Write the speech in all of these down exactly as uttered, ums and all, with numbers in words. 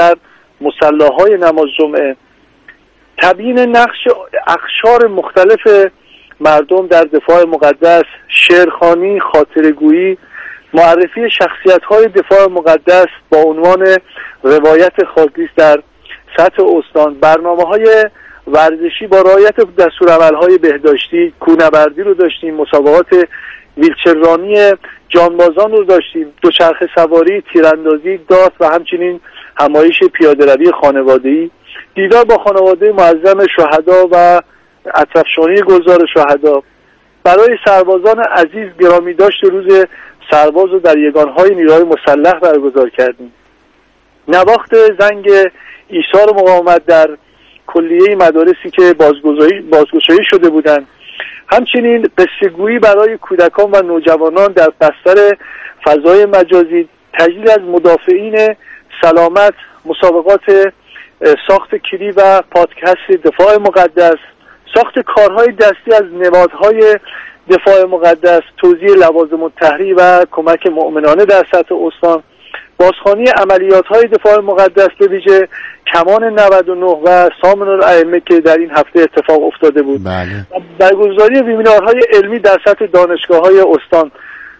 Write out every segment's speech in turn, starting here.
در مصلاهای نماز جمعه، تبیین نقش اقشار مختلف مردم در دفاع مقدس، شعرخوانی، خاطره‌گویی، معرفی شخصیت‌های دفاع مقدس با عنوان روایت خاکریز در سطح استان، برنامه‌های ورزشی با رعایت دستورالعمل‌های بهداشتی، کوهنوردی رو داشتیم، مسابقات ویلچررانی جانبازان رو داشتیم، دوچرخه سواری، تیراندازی، داس و همچنین همایش پیاده‌روی خانوادگی، دیدار با خانواده معظم شهدا و اطرافشانی گلزار شهدا. برای سربازان عزیز گرامی داشت روز سرباز رو در یگانهای نیروهای مسلح برگزار کردیم. نواخت زنگ ایثار مقاومت در کلیه مدارسی که بازگشایی بازگشایی شده بودند. همچنین قصه‌گویی برای کودکان و نوجوانان در بستر فضای مجازی، تجلیل از مدافعین سلامت، مسابقات ساخت کلی و پادکست دفاع مقدس، ساخت کارهای دستی از نمادهای دفاع مقدس، توزیع لوازم التحریر و کمک مؤمنانه در سطح استان، بازخوانی عملیات‌های دفاع مقدس به ویژه کمان نود و نه و سامن الائمه که در این هفته اتفاق افتاده بود. بله. برگزاری ویبینارهای علمی در سطح دانشگاه‌های استان.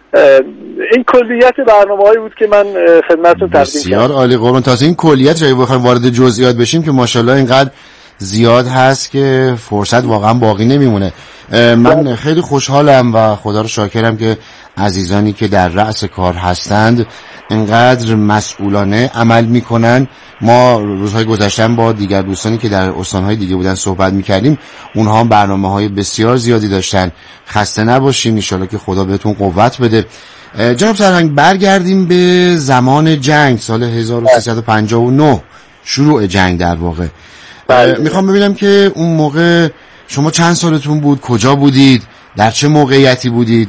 این کلیت برنامه‌هایی بود که من خدمتتون تقدیم کردم. بسیار عالی قربان. تازه این کلیت جایی بخوایم وارد جزئیات بشیم که ماشاءالله اینقدر زیاد هست که فرصت واقعا باقی نمیمونه. من خیلی خوشحالم و خدا رو شاکرم که عزیزانی که در رأس کار هستند اینقدر مسئولانه عمل میکنن. ما روزهای گذشتن با دیگر دوستانی که در استانهای دیگه بودن صحبت میکردیم، اونها هم برنامه‌های بسیار زیادی داشتن. خسته نباشین، ان شاءالله که خدا بهتون قوت بده. جناب سرهنگ برگردیم به زمان جنگ، سال هزار و سیصد و پنجاه و نه شروع جنگ در واقع. میخوام ببینم که اون موقع شما چند سالتون بود، کجا بودید، در چه موقعیتی بودید؟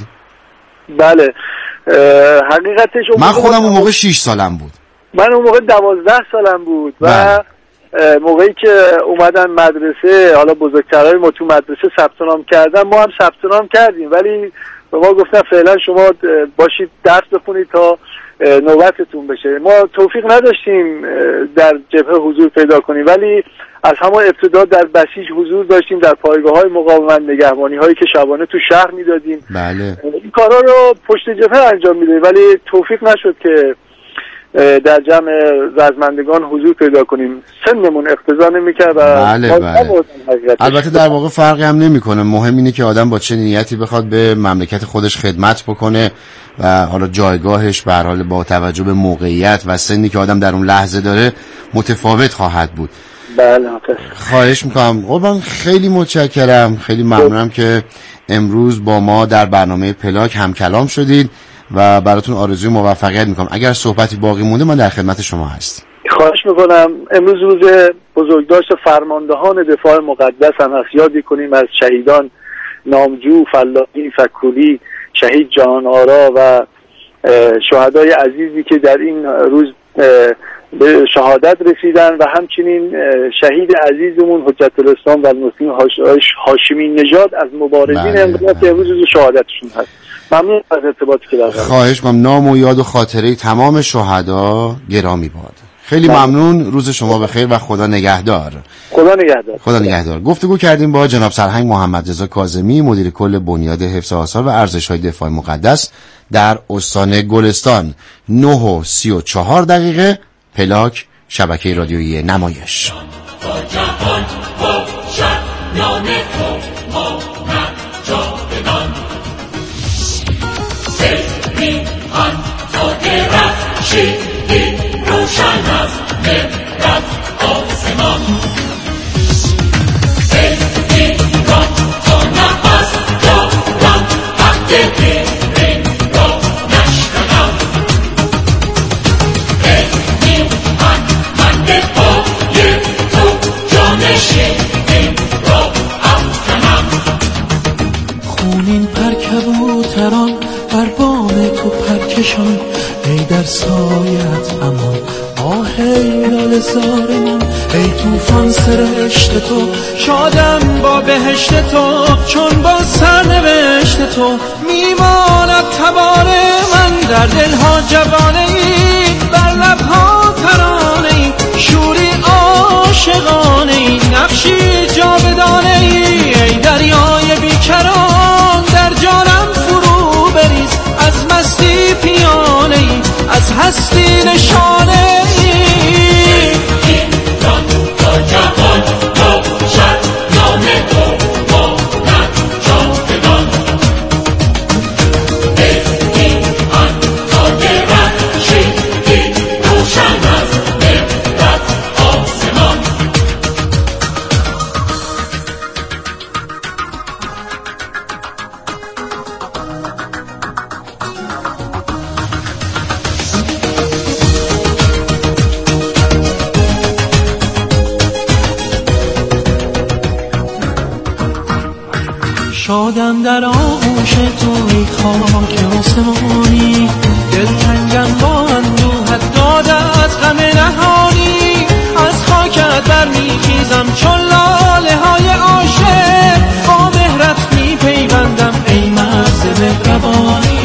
بله حقیقتش من خودم اون موقع شش سالم بود. من اون موقع دوازده سالم بود و موقعی که اومدن مدرسه، حالا بزرگترهای ما تو مدرسه ثبت نام کردن، ما هم ثبت نام کردیم، ولی به ما گفتن فعلا شما باشید درس بخونید تا نوبتتون بشه. ما توفیق نداشتیم در جبهه حضور پیدا کنیم، ولی از همون ابتدا در بسیج حضور داشتیم، در پایگاه‌های مقاومت، نگهبانی‌هایی که شبانه تو شهر میدادیم. بله. این کارا رو پشت جبهه انجام میدادیم، ولی توفیق نشد که در جمع رزمندگان حضور پیدا کنیم. سنمون اقتضا نمی‌کرد. بله بله. البته در واقع فرقی هم نمی‌کنه، مهم اینه که آدم با چه نیتی بخواد به مملکت خودش خدمت بکنه و حالا جایگاهش به هر حال با توجه به موقعیت و سنی که آدم در اون لحظه داره متفاوت خواهد بود. بله. خواهش میکنم قربان، خیلی متشکرم، خیلی ممنونم که امروز با ما در برنامه پلاک هم کلام شدید و براتون آرزوی موفقیت میکنم. اگر صحبتی باقی مونده من در خدمت شما هستم. خواهش میکنم. امروز روز بزرگداشت فرماندهان دفاع مقدس هم هست. یادی کنیم از شهیدان نامجو، فلاحی، فکولی، شهید جهان آرا و شهدای عزیزی که در این روز به شهادت رسیدن و همچنین شهید عزیزمون حجت الاسلام و المسلمین هاشمی نژاد از مبارزین انقلاب که امروز روز شهادتشون هست. ممنون از ارتباطی که داشتید. خواهش می‌کنم. نام و یاد و خاطره تمام شهدا گرامی باد. خیلی بله. ممنون. روز شما بخیر و خدا نگهدار. خدا نگهدار. خدا نگهدار. گفتگو کردیم با جناب سرهنگ محمد رضا کاظمی، مدیر کل بنیاد حفظ آثار و ارزش‌های دفاع مقدس در استان گلستان. نه و سی و چهار دقیقه پلاک، شبکه رادیویی نمایش. خونین پر کبوتران بر بام تو پرکشان، ای در سایت امان آه ای لال زار من، ای توفان سرشت تو شادم با بهشت تو، چون با سرنوشت تو میماند تبار من، در دلها جوانه ای بر لبها ترانه ای هستی نشانه ای. این دان تا جهان روشن نام تو ماند جاودان. این آن تا درخشیدی روشن از مهرت آسمان. شادم در آغوش تو ای خاک آسمانی، دلتنگم با اندوهت داده از غم نهانی. از خاکت برمیخیزم چون لاله های عاشق، با مهرت میپیوندم ای مرز مهربانی.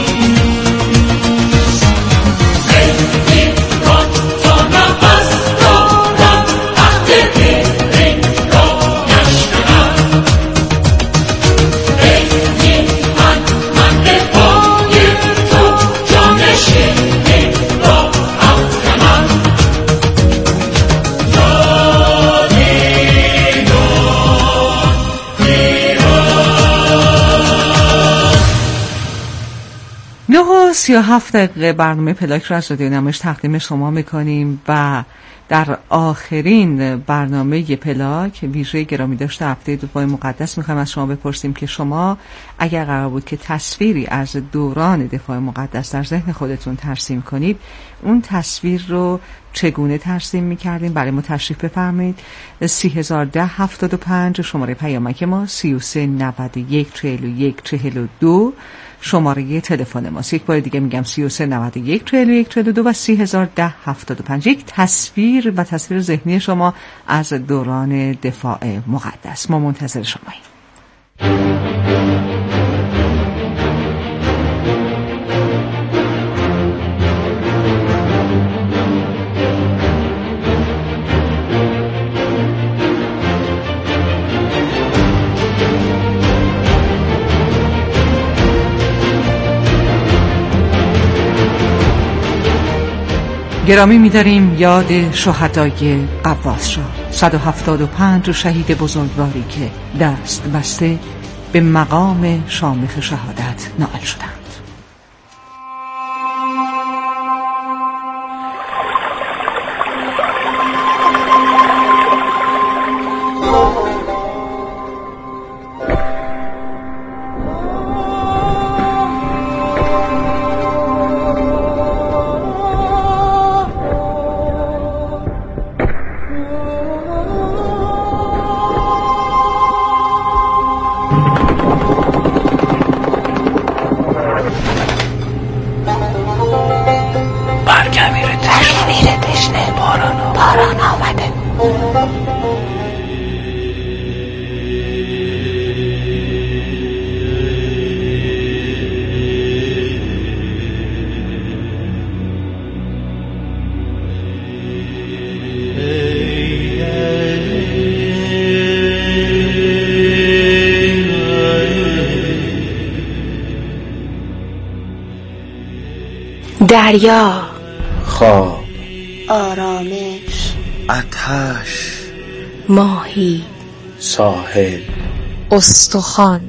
نه و سی و هفت دقیقه برنامه پلاک را از رادیو نمایش تقدیم شما میکنیم و در آخرین برنامه پلاک ویژه گرامی داشته هفته دفاع مقدس میخوایم از شما بپرسیم که شما اگر قرار بود که تصویری از دوران دفاع مقدس در ذهن خودتون ترسیم کنید، اون تصویر رو چگونه ترسیم میکردیم؟ برای ما تشریف بفرمایید. سی هزار ده هفتاد و پنج شماره پیامک ما، سی و سه نود و یک چهل و یک چهل و دو شماره تلفن ماست. یک بار دیگه میگم سی و سه نود و یک چهل و یک چهل و دو و سی هزار ده هفتاد و پنج. یک تصویر و تصویر ذهنی شما از دوران دفاع مقدس. ما منتظر شماییم. گرامی می‌داریم یاد شهدای قواس را، صد و هفتاد و پنج شهید بزرگواری که دست بسته به مقام شامخ شهادت نائل شدند. دریا، خواب، آرامش، آتش، ماهی، ساحل، استخوان،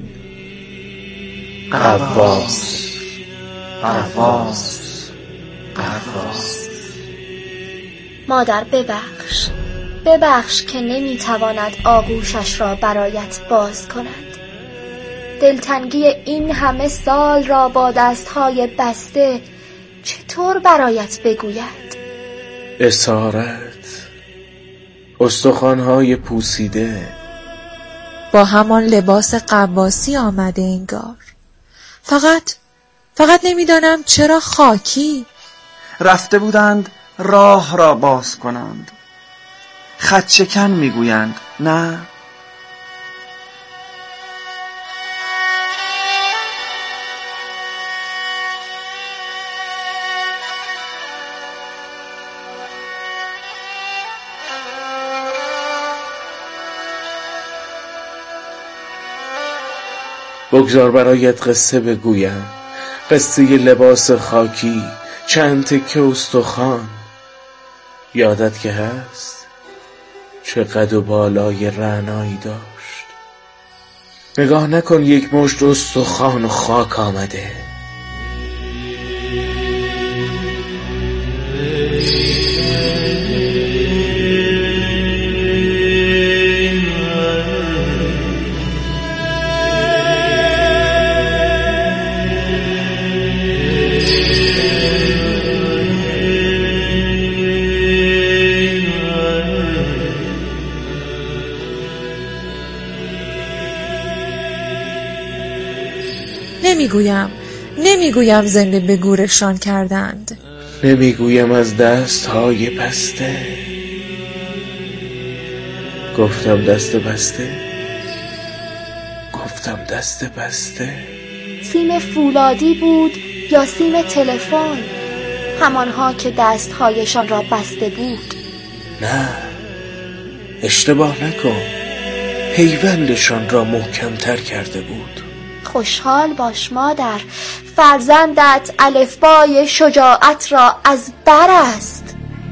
قواس، قواس، قواس. مادر ببخش، ببخش که نمیتواند آغوشش را برایت باز کند. دلتنگی این همه سال را با دستهای بسته چطور برایت بگوید؟ اسارت، استخوان‌های پوسیده، با همان لباس قواسی آمده انگار. فقط فقط نمیدانم چرا خاکی. رفته بودند راه را باز کنند. خط شکن میگویند نه؟ بگذار برایت قصه بگویم، قصه لباس خاکی، چند تکه استخوان یادت که هست چه قد و بالای رعنایی داشت. نگاه نکن یک مشت استخوان و خاک آمده. نمیگویم نمیگویم زنده به گورشان کردند. نمیگویم از دست های بسته. گفتم دست بسته. گفتم دست بسته. سیم فولادی بود یا سیم تلفن، همانها که دستهایشان را بسته بود. نه، اشتباه نکن، پیوندشان را محکم‌تر کرده بود. خوشحال باش مادر، فرزندت الفبای شجاعت را از بر است.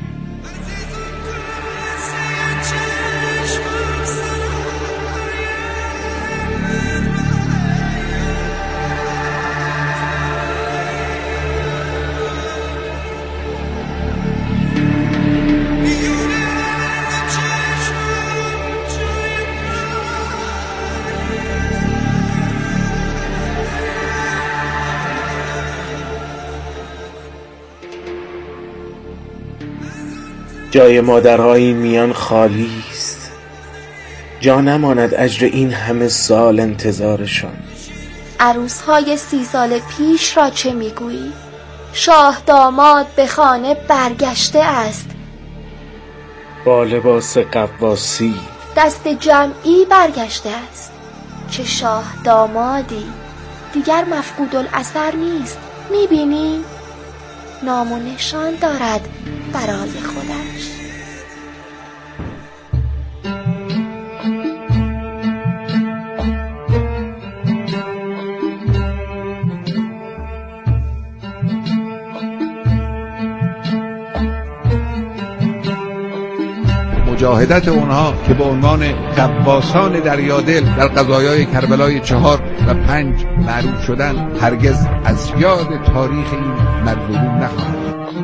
جای مادرهای میان خالی است، جا نماند اجر این همه سال انتظارشان. عروسهای سی سال پیش را چه میگویی؟ شاه داماد به خانه برگشته است، با لباس قواسی، دست جمعی برگشته است. چه شاه دامادی، دیگر مفقود الاثر نیست. میبینی؟ نام و نشان دارد برای خودش. مجاهدت اونها که به عنوان غواصان دریادل در قضایای کربلای چهار و پنج معروف شدن هرگز از یاد تاریخ این مظلومون نخواهند.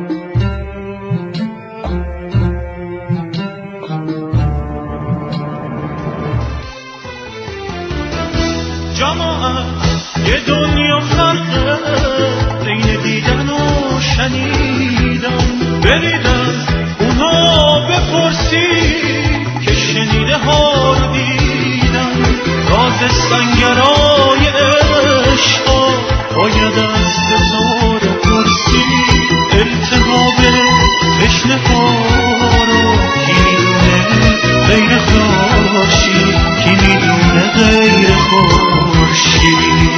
جماعت یه دنیا فرقه بین دیدن و شنیدن، برید از اونا بپرسی که شنیده ها رو دیدن. راز سنگرای عشقا باید از هزار پرسی، التهاب تشنه ها رو کی میدونه غیر خورشید، کی میدونه غیر خورشید.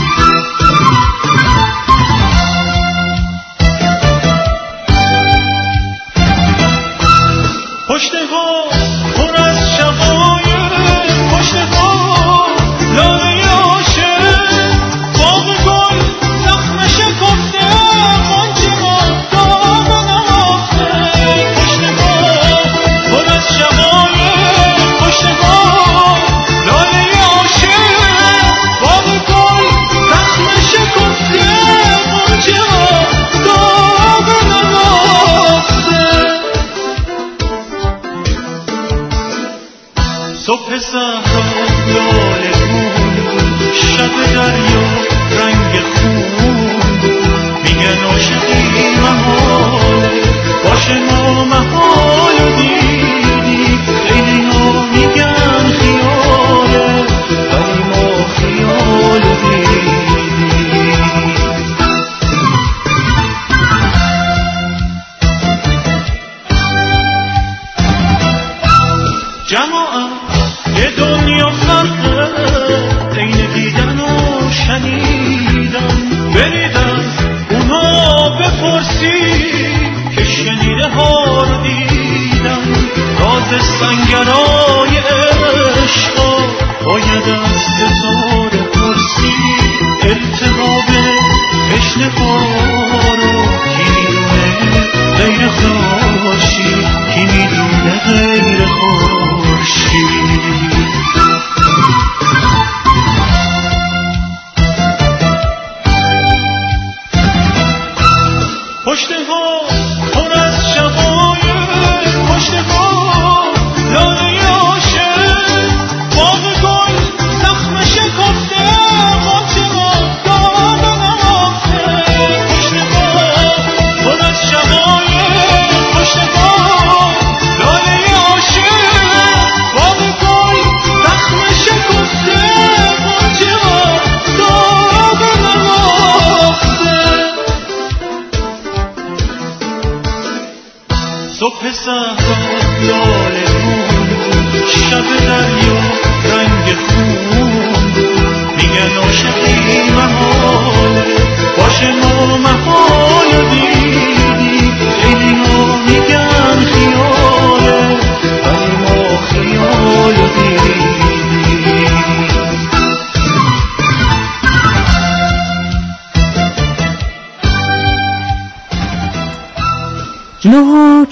پشته ها پر از شقایق، پشته ها لاله عاشق، باغ گل زخم شکفته، غنچه ها داغ نهفته. پشته ها پر از شقایق، پشته ها لاله عاشق، باغ گل زخم شکفته، غنچه ها داغ نهفته. صبح صحرا لاله خون، شب دریا رنگ خون، میگن عاشقی محاله، باشه ما محال دیدی. خیلی ها میگن خیاله، ولی ما خیال دیدی. جماعت یه دنیا فرقه بین دیدن و شنیدن، برید از اونا بپرسی که شنیده ها رو دیدن. راز سنگرای عشقا باید از هزار پرسی، التهاب تشنه ها رو کی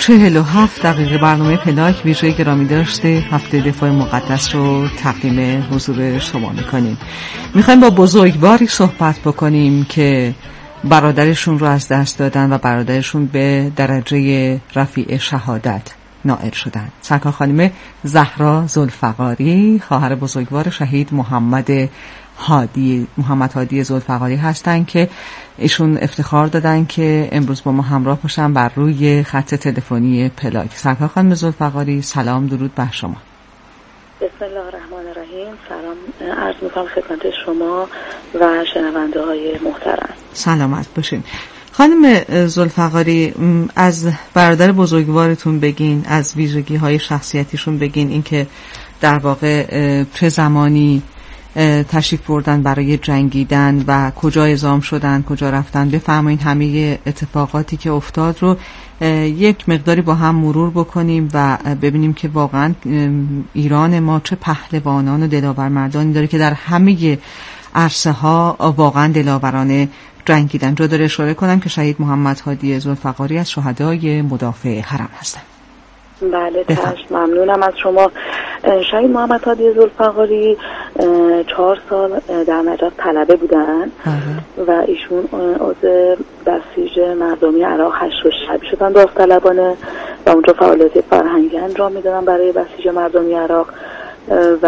چهل و هفت دقیقه برنامه پلاک ویژه گرامی داشته هفته دفاع مقدس رو تقدیم حضور شما میکنیم. میخوایم با بزرگواری صحبت بکنیم که برادرشون رو از دست دادن و برادرشون به درجه رفیع شهادت نائل شدن. سرکار خانم زهرا ذوالفقاری خواهر بزرگوار شهید محمد هادی محمد هادی ذوالفقاری هستن که ایشون افتخار دادن که امروز با ما همراه باشن بر روی خط تلفنی پلاک. سرکار خانم ذوالفقاری سلام، درود بر شما. بسم الله الرحمن الرحیم. سلام عرض میکنم خدمت شما و شنونده های محترم. سلامت باشین. خانم ذوالفقاری، از برادر بزرگوارتون بگین، از ویژگی های شخصیتیشون بگین، اینکه در واقع چه زمانی تشریف بردن برای جنگیدن و کجا اعزام شدن، کجا رفتن، بفرمایید همه اتفاقاتی که افتاد رو یک مقداری با هم مرور بکنیم و ببینیم که واقعا ایران ما چه پهلوانان و دلاور مردانی داره که در همه عرصه ها واقعا دلاورانه جنگیدن. جا داره اشاره کنم که شهید محمد هادی ذوالفقاری از شهدای مدافع حرم هستن. بله تشت ممنونم از شما. شهید محمد هادی ذوالفقاری چهار سال در نجف طلبه بودن و ایشون عضو بسیج مردمی عراق هشت و شبی شدن داوطلبانه و اونجا فعالیت فرهنگی انجام میدادن برای بسیج مردمی عراق و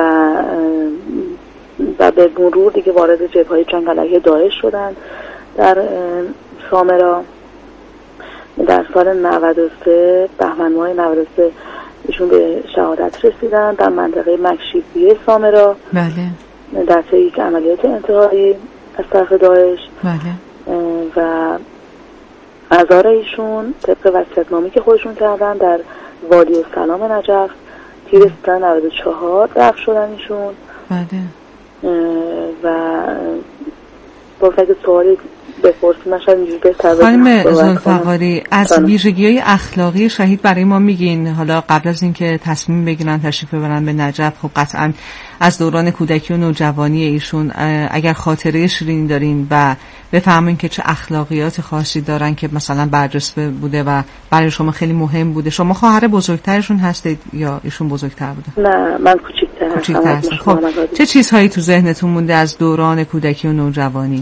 و به مرور دیگه وارد جبهه‌های جنگ علیه داعش شدن. در سامرا در سال نود و سه بهمن ماه نود و سه ایشون به شهادت رسیدن در منطقه مکشیفیه سامرا. بله. در طی یک عملیات انتحاری از طرف داعش. بله. و مزار ایشون طبق وصیت‌نامه‌ای که خودشون کردن در وادی السلام نجف تیر ستن نود و چهار دفن شدن ایشون. بله. و با فکر سوالی بپرسیم نشد اینجوری بهتر. خانم ذوالفقاری، از ویژگی‌های اخلاقی شهید برای ما میگین؟ حالا قبل از اینکه تصمیم بگیرن تشریف ببرن به نجف، خب قطعا از دوران کودکی و نوجوانی ایشون اگر خاطره شیرین دارین و بفهمین که چه اخلاقیات خاصی دارن که مثلا برجسته بوده و برای شما خیلی مهم بوده. شما خواهر بزرگترشون هستید یا ایشون بزرگتر بوده؟ نه، من کوچیک‌تر هستم. خب چه چیزهایی تو ذهنتون مونده از دوران کودکی و نوجوانی؟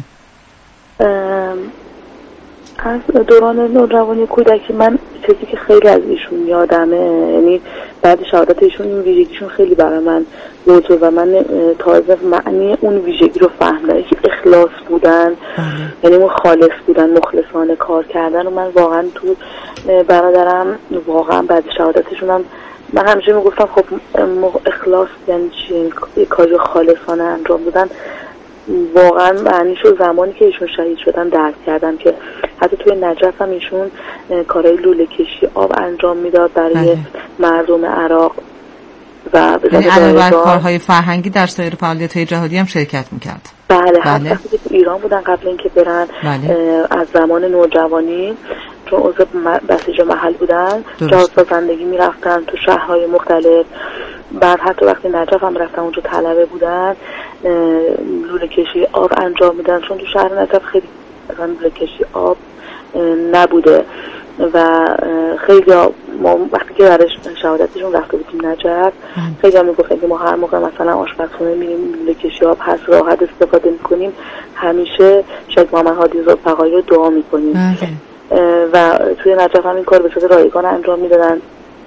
از دوران نوجوانی کودکی من چیزی که خیلی از ایشون یادمه، یعنی بعد شهادت ایشون این ویژگیشون خیلی برای من موضوع و من تازه معنی اون ویژگی رو فهمیدم که اخلاص بودن، یعنی اون خالص بودن، مخلصانه کار کردن. و من واقعا تو برادرم واقعا بعد شهادتشون هم من همیشه میگفتم خب اخلاص یعنی چی؟ یک کار خالصانه انجام دادن. واقعا معنیشو زمانی که ایشون شهید شدن درک کردم که حتی توی نجف هم ایشون کارهای لوله کشی آب انجام میداد برای بله. مردم عراق و یعنی علاوه بر کارهای فرهنگی در سایر فعالیت‌های جهادی هم شرکت میکرد. بله, بله. حتی که ایران بودن قبل اینکه برن بله. از زمان نوجوانی چون عضو بسیج محل بودن جهاد زندگی میرفتن تو شهرهای مختلف. بعد حتی وقتی نجف هم رفتن اونجا طلبه بودن لوله کشی آب انجام میدن، چون تو شهر نجف خیلی لوله کشی آب نبوده و خیلی ما وقتی که برای شهادتشون رفته بودیم نجف خیلی هم میگفتن که ما هر موقع مثلا آشپزخونه میریم لوله کشی آب هست راحت استفاده میکنیم همیشه شهید محمد هادی ذوالفقاری رو دعا میکنیم و توی نجف هم این کار به صورت رایگان انجام میدادن.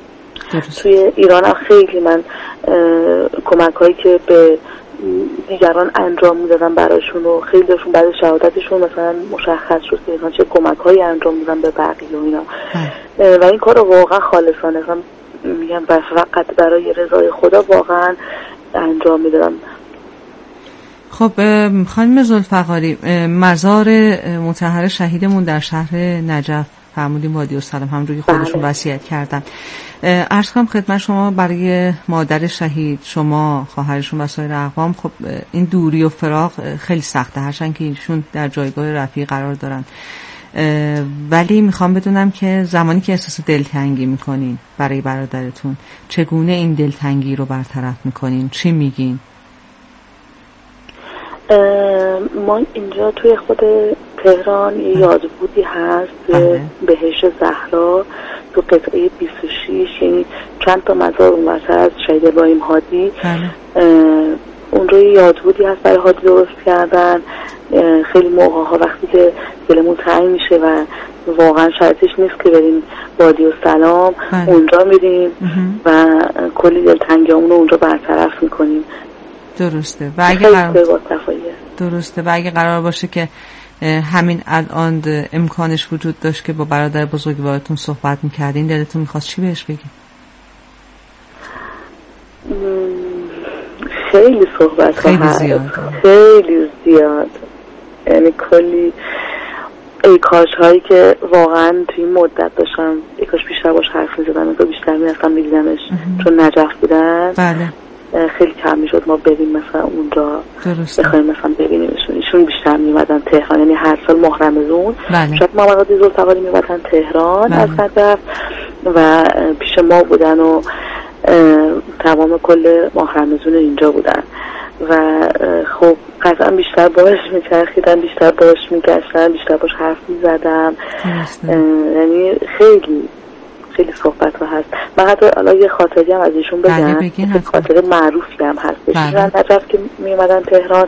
توی ایران هم خیلی من کمک هایی که به دیگران انجام میدادن براشون و خیلی داشون بعد شهادتشون مثلا مشخص شد که چه کمک هایی انجام میدن به بقیه و اینا و این کار رو واقعا خالصانه میگم فقط برای رضای خدا واقعا انجام میدادن. خب خانم ذوالفقاری، مزار مطهر شهیدمون در شهر نجف فرمودیم وادی السلام همونجوری که خودشون وصیت کردن. عرض کنم خدمت شما برای مادر شهید، شما، خواهرشون و سایر اقوام خب این دوری و فراق خیلی سخته، هرچند که ایشون در جایگاه رفیع قرار دارن، ولی میخوام بدونم که زمانی که احساس دلتنگی میکنین برای برادرتون چگونه این دلتنگی رو برطرف میکنین؟ چی میگین؟ ما اینجا توی خود تهران یه یادبودی هست بهشت زهرا تو قطعه بیست و شش، یعنی چند تا مزار اون وسط از شهید ابراهیم هادی، اونجا یه یادبودی هست برای هادی درست کردن. خیلی موقع ها وقتی که دلمون تنگ میشه و واقعا شرطش نیست که بریم وادی و سلام، اونجا میریم و کلی دلتنگیامون رو اونجا برطرف میکنیم. درسته. و اگه قرار درسته و اگه قرار باشه که همین الان امکانش وجود داشت که با برادر بزرگوارتون صحبت میکردین، دلتون میخواست چی بهش بگین؟ خیلی صحبت خیلی زیاد خیلی زیاد یعنی کلی ای کاش هایی که واقعا توی این مدت داشتم ای کاش بیشتر باش حرف میزدم، تو بیشتر میرفتم میدیدمش چون نجف بودن. بله. خیلی کم میشد ما بریم مثلا اونجا بخوایم مثلا ببینیمشون. ایشون بیشتر میمدن تهران، یعنی هر سال ماه رمضان شاید محمد هادی ذوالفقاری میمدن تهران از نجف و پیش ما بودن و تمام کل ماه رمضان اینجا بودن و خب قطعا بیشتر باش میچرخیدم، بیشتر باش میگشتم، بیشتر باش حرف میزدم. یعنی خیلی خیلی صحبت ها هست. من حتی الان یه خاطری هم از ایشون بگم، خاطر معروفی هم هست. ایشون نجف که میمدن تهران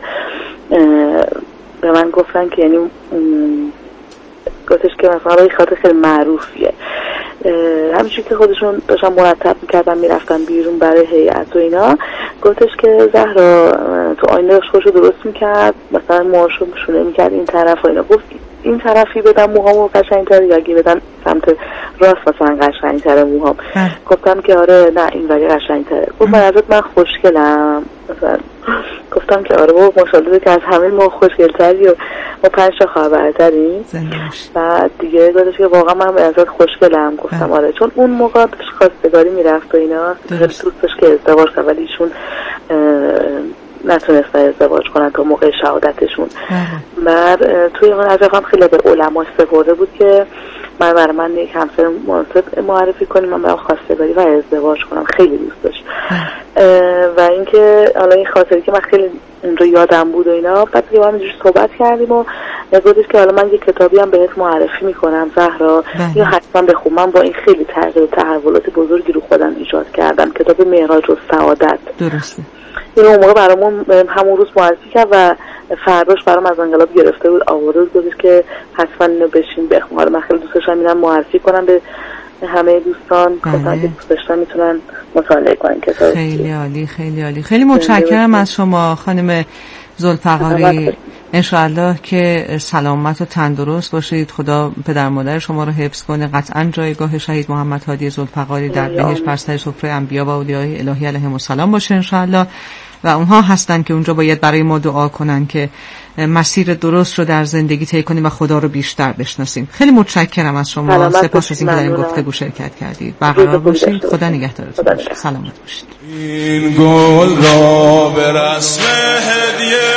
به من گفتن که یعنی گفتش که مثلا یه خاطر خیلی معروفیه، همینجور که خودشون داشتن مرتب میکردن میرفتن بیرون برای هیئت و اینا، گفتش که زهرا تو آینه خودشو درست میکرد، مثلا موهاشو شونه میکرد این طرف و اینا، گفت این طرفی بدم موهامو قشنگ‌تر یا اگه بدم سمت راست مثلا قشنگ‌تر موهام. گفتم که آره نه این ولی قشنگ‌تره. گفت من ازت من خوشگلم مثلا. گفتم که آره بابا ماشاءالله که از همه ما خوشگل‌تری و ما پنج تا خواهر برادریم. بعد دیگه گفتش که واقعا من ازت خوشگلم. گفتم آره، چون اون موقع پیش خواستگاری میرفت و اینا، خیلی دوست داشت که ازدواج کنه ولی ایشون نتونستن ازدواج کنن تا موقع شهادتشون. بعد توی اون نجف هم خیلی به علما سپرده بود که من برای من یک همسر مناسب معرفی کنیم، من برام خواستگاری و ازدواج کنم. خیلی دوست داشت. و اینکه حالا این خاطری که من خیلی اونجا یادم بود و اینا، بعد که با هم اینجوری صحبت کردیم و گفتش که حالا من یک کتابی هم بهت معرفی میکنم زهرا، یا حتما بخون. من با این خیلی تغییر و تحولات بزرگی رو خودم ایجاد کردم، کتاب معراج و سعادت. درسته. این اون موقع برامون همون روز معرفی کرد و فرداش برام از انقلاب گرفته بود آورده بود که حتما اینو بشین بخون. حالا من خیلی دوست داشتم اینم معرفی کنم به همه دوستان که دوست داشتن میتونن مطالعه کنن کتاب. خیلی عالی خیلی عالی. خیلی متشکرم از شما خانم ذوالفقاری. انشاءالله که سلامت و تندرست باشید، خدا پدر مادر شما رو حفظ کنه. قطعا جایگاه شهید محمد هادی ذوالفقاری در بهشت بر سر سفره انبیا و اولیای الهی علیهم السلام باشه انشاءالله، و اونها هستن که اونجا باید برای ما دعا کنن که مسیر درست رو در زندگی طی کنیم و خدا رو بیشتر بشناسیم. خیلی متشکرم از شما، سپاس از اینکه در این گفتگو شرکت کردید. برقرار باشید، خدا نگهدارتون باشه، سلامت باشید. این گل را به رسم هدیه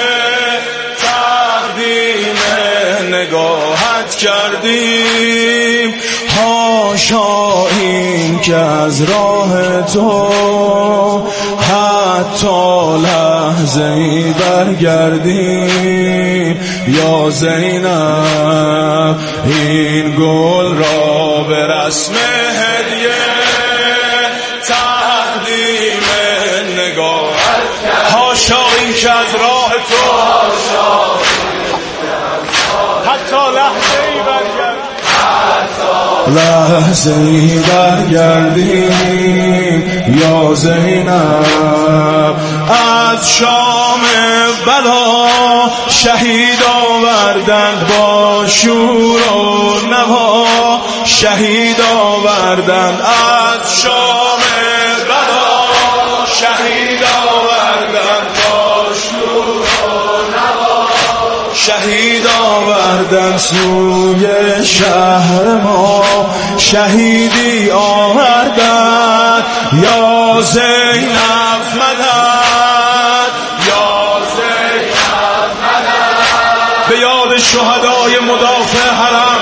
تقدیم نگاهت کردیم، حاشا این که از راه تو حتی لحظه ای برگردیم. یا زینب این گل را به رسم هدیه تقدیم نگاهت کردیم، حاشا این که از راه تو حتی لحظه ای برگردیم، لحظه ای برگردیم. یا زینب از شام بلا شهید آوردند با شور و نوا، شهید آوردند از شام بلا شهید آوردند با شور و نوا، شهید آوردن سوی شهر ما، شهیدی آوردن. یا زینب مدد، یا زینب مدد، به یاد شهدای مدافع حرم.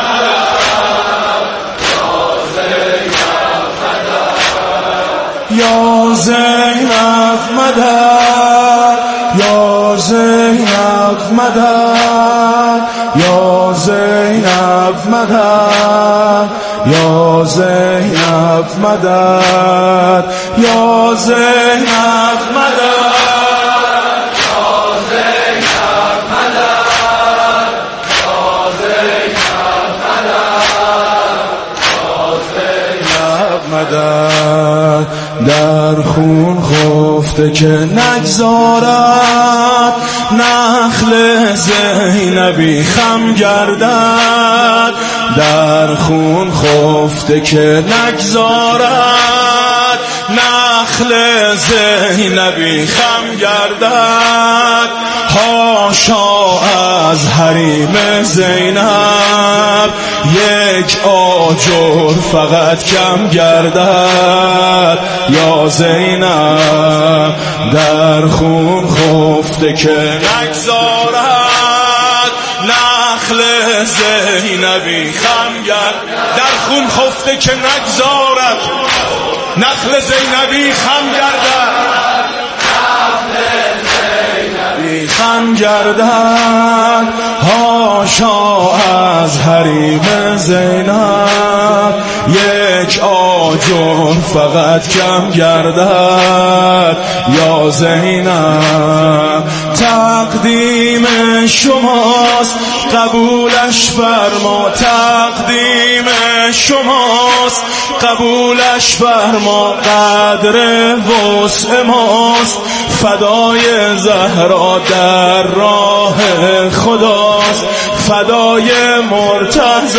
یا زینب مدد، یا زینب مدد، یا زینب مدد، یا زینب مدد، یا زینب مدد، یا زینب مدد، یا زینب مدد، یا زینب مدد. در خون خفته که نگذارد نخل زینبی خم گردد، در خون خفته که نگذارد نخل زینبی خم گردد. حاشا از حریم زینب یک آجر فقط کم گردد، یا زینب در خون خفته که نگذارد نخل زینبی خم گردد، در خون خفته که نگذارد نخل زینبی خم گردد، خم گردد. حاشا از حریم زینب یک آجر فقط کم گردد، یا زینب تقدیم شماست قبولش فرما، تقدیم شماست قبولش فرما، قدر وسع ماست فدای زهرا در راه خداست، فدای مرتضی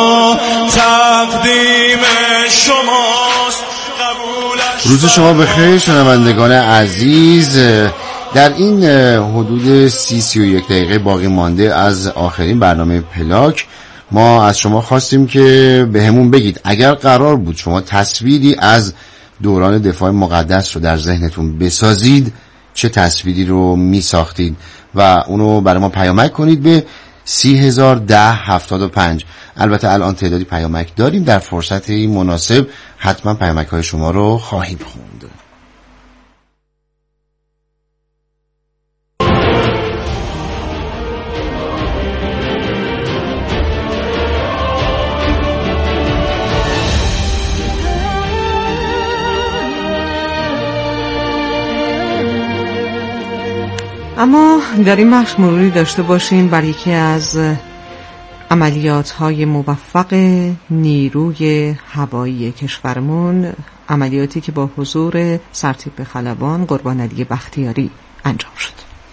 تقدیم شماست قبولش. روز شما بخیر شنوندگان عزیز. در این حدود سی سی و یک دقیقه باقی مانده از آخرین برنامه پلاک ما از شما خواستیم که به همون بگید اگر قرار بود شما تصویری از دوران دفاع مقدس رو در ذهنتون بسازید چه تصویری رو می ساختید و اونو برای ما پیامک کنید به سی هزار ده هفتاد و پنج. البته الان تعدادی پیامک داریم، در فرصتی مناسب حتما پیامک های شما رو خواهیم خوند. اما در این بخش مروری داشته باشیم بر یکی از عملیات‌های موفق نیروی هوایی کشورمون، عملیاتی که با حضور سرتیپ خلبان قربان علی بختیاری انجام شد.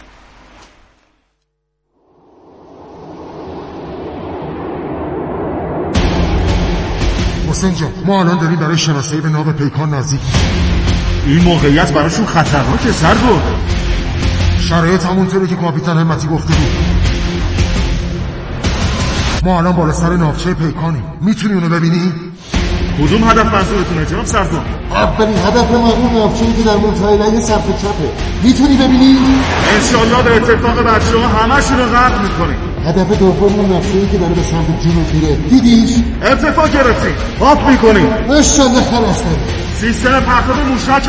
حسین جان، ما الان داریم برای شناسایی به ناو پیکان نزدیک. این موقعیت براشون خطرناکه سرگرد. شرایط همونطوری که کاپیتان همتی گفته بود. ما الان بالا سر ناوچه پیکانیم. میتونی اونو ببینی؟ کدوم هدف منظورتونه جناب سرزون؟ اولین هدف ما اون ناوچه‌ای که در منطقه صف چپه. میتونی ببینی؟ انشالله به اتفاق بچه‌ها همه‌شون رو غرق می‌کنیم. هدف دوم اون ناوچه‌ای که داره به سمت جنوب میره. دیدیش؟ ارتفاع گرفتیم. آب می‌کنیم. ماشاءالله خلاص. سیستم پرتاب موشک